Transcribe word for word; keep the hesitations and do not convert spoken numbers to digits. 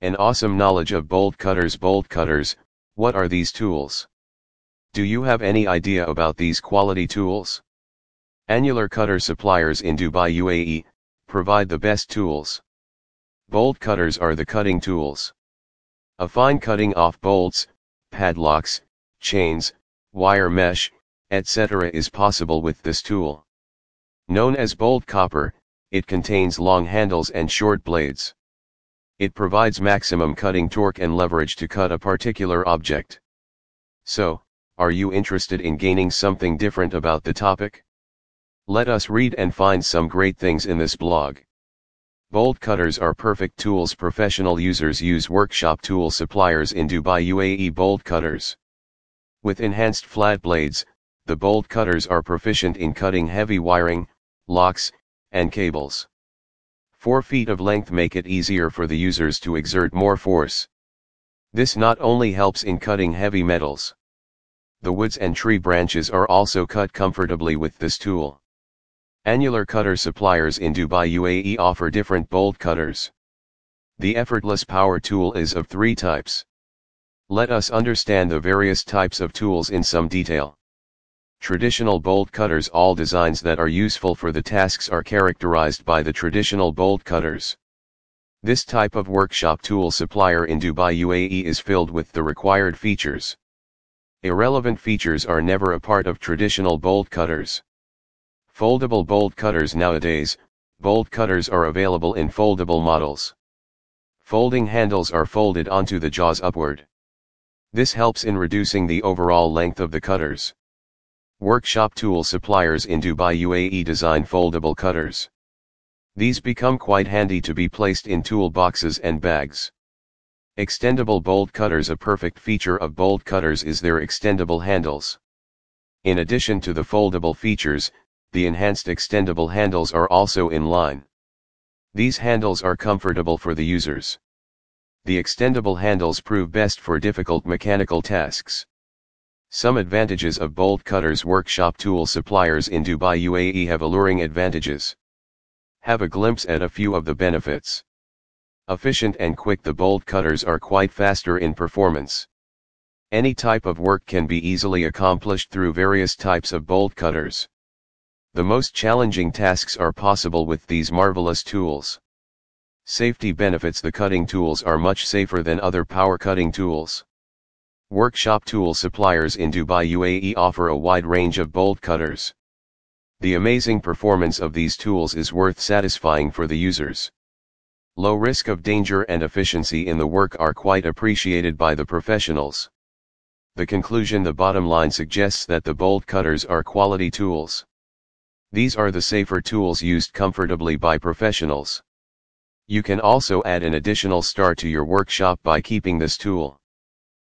An awesome knowledge of bolt cutters. Bolt cutters, what are these tools? Do you have any idea about these quality tools? Annular cutter suppliers in Dubai, U A E, provide the best tools. Bolt cutters are the cutting tools. A fine cutting off bolts, padlocks, chains, wire mesh, et cetera is possible with this tool. Known as bolt copper, it contains long handles and short blades. It provides maximum cutting torque and leverage to cut a particular object. So, are you interested in gaining something different about the topic? Let us read and find some great things in this blog. Bolt cutters are perfect tools. Professional users use workshop tool suppliers in Dubai, U A E. Bolt cutters. With enhanced flat blades, the bolt cutters are proficient in cutting heavy wiring, locks, and cables. Four feet of length make it easier for the users to exert more force. This not only helps in cutting heavy metals. The woods and tree branches are also cut comfortably with this tool. Annular cutter suppliers in Dubai, U A E offer different bolt cutters. The effortless power tool is of three types. Let us understand the various types of tools in some detail. Traditional bolt cutters. All designs that are useful for the tasks are characterized by the traditional bolt cutters. This type of workshop tool supplier in Dubai, U A E is filled with the required features. Irrelevant features are never a part of traditional bolt cutters. Foldable bolt cutters. Nowadays, bolt cutters are available in foldable models. Folding handles are folded onto the jaws upward. This helps in reducing the overall length of the cutters. Workshop tool suppliers in Dubai, U A E design foldable cutters. These become quite handy to be placed in toolboxes and bags. Extendable bolt cutters. A perfect feature of bolt cutters is their extendable handles. In addition to the foldable features, the enhanced extendable handles are also in line. These handles are comfortable for the users. The extendable handles prove best for difficult mechanical tasks. Some advantages of bolt cutters. Workshop tool suppliers in Dubai, U A E have alluring advantages. Have a glimpse at a few of the benefits. Efficient and quick. The bolt cutters are quite faster in performance. Any type of work can be easily accomplished through various types of bolt cutters. The most challenging tasks are possible with these marvelous tools. Safety benefits. The cutting tools are much safer than other power cutting tools. Workshop tool suppliers in Dubai, U A E offer a wide range of bolt cutters. The amazing performance of these tools is worth satisfying for the users. Low risk of danger and efficiency in the work are quite appreciated by the professionals. The conclusion. The bottom line suggests that the bolt cutters are quality tools. These are the safer tools used comfortably by professionals. You can also add an additional star to your workshop by keeping this tool.